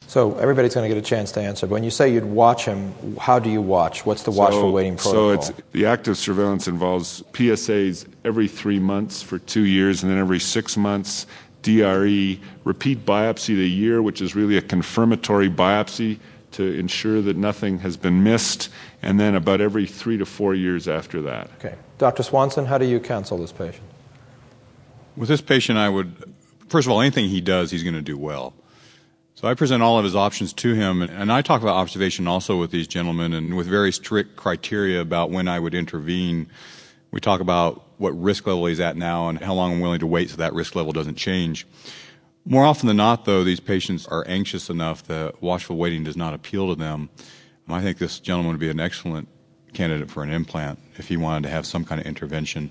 So everybody's going to get a chance to answer. But when you say you'd watch him, how do you watch? What's the watchful waiting protocol? So the active surveillance involves PSAs every 3 months for 2 years, and then every 6 months, DRE, repeat biopsy the year, which is really a confirmatory biopsy to ensure that nothing has been missed, and then about every 3 to 4 years after that. Okay. Dr. Swanson, how do you counsel this patient? With this patient, I would, first of all, anything he does, he's going to do well. So I present all of his options to him, and I talk about observation also with these gentlemen and with very strict criteria about when I would intervene. We talk about what risk level he's at now and how long I'm willing to wait so that risk level doesn't change. More often than not, though, these patients are anxious enough that watchful waiting does not appeal to them. I think this gentleman would be an excellent candidate for an implant if he wanted to have some kind of intervention.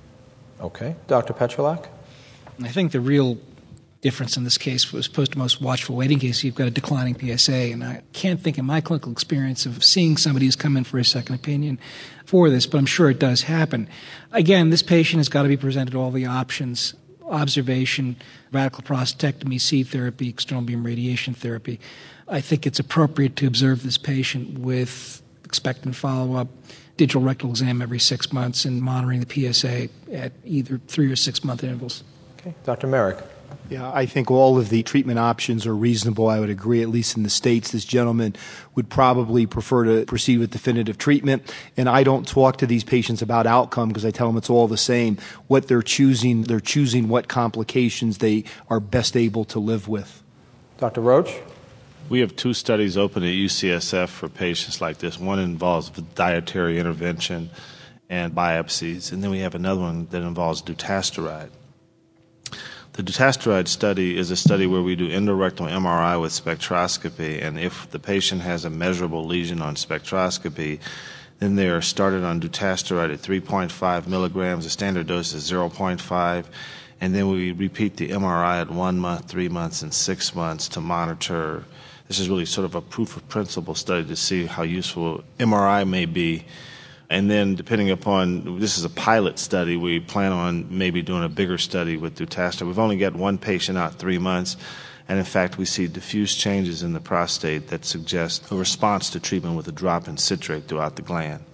Okay. Dr. Petrolak? I think the real difference in this case, as opposed to most watchful waiting cases, you've got a declining PSA. And I can't think in my clinical experience of seeing somebody who's come in for a second opinion for this, but I'm sure it does happen. Again, this patient has got to be presented all the options: observation, radical prostatectomy, C therapy, external beam radiation therapy. I think it's appropriate to observe this patient with expectant follow-up, digital rectal exam every 6 months, and monitoring the PSA at either 3 or 6 month intervals. Okay. Dr. Merrick? Yeah, I think all of the treatment options are reasonable. I would agree, at least in the States. This gentleman would probably prefer to proceed with definitive treatment. And I don't talk to these patients about outcome because I tell them it's all the same. What they're choosing what complications they are best able to live with. Dr. Roach? We have 2 studies open at UCSF for patients like this. One involves dietary intervention and biopsies, and then we have another one that involves dutasteride. The dutasteride study is a study where we do endorectal MRI with spectroscopy, and if the patient has a measurable lesion on spectroscopy, then they are started on dutasteride at 3.5 milligrams. The standard dose is 0.5, and then we repeat the MRI at 1 month, 3 months, and 6 months to monitor. This is really sort of a proof of principle study to see how useful MRI may be. And then depending upon, this is a pilot study, we plan on maybe doing a bigger study with dutasteride. We've only got 1 patient out 3 months, and in fact we see diffuse changes in the prostate that suggest a response to treatment with a drop in citrate throughout the gland.